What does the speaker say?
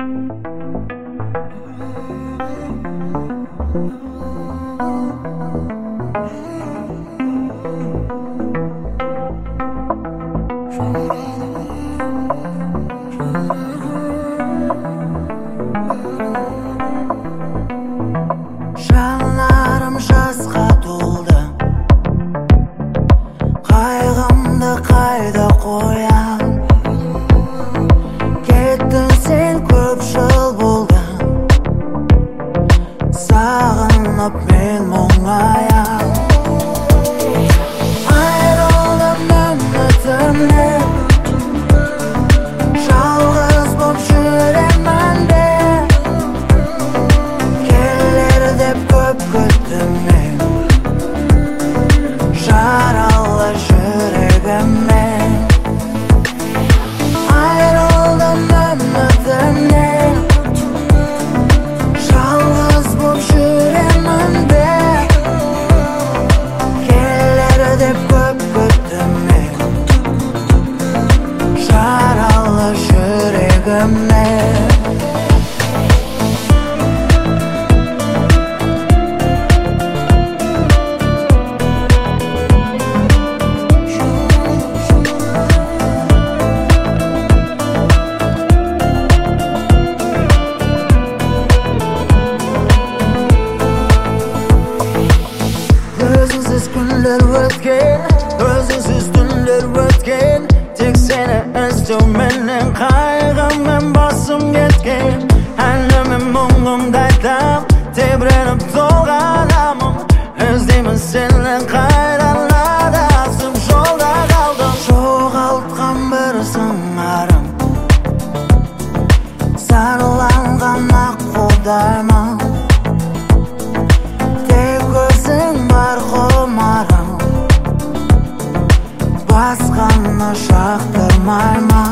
Жанарым жасқа толды, қайғымды қайда қоям? Кеттің сен, көп жыл болды, сағынып мен мұңаям. Айрылдым үмітімнен, жалғыз боп жүремін бе? Келер деп көп күттім мен, жаралы жүрегіммен. Айрылдым үмітімнен, жалғыз боп жүремін бе? Келер деп көп күттім мен, жаралы жүрегіммен. Өзіңсіз күндер өткен, өзіңсіз түндер өткен, тек сені іздеуменен қайғыммен басым кеткен. Әніммен мұңымды айтам, тебіреніп толғанамын, іздеймін сені қайдан адасып жолда қалдым. Жоғалтқан бір сыңарым, зарланған ақ қолдарым, тек өзің бар құмарым, басқаны жақтырмаймын.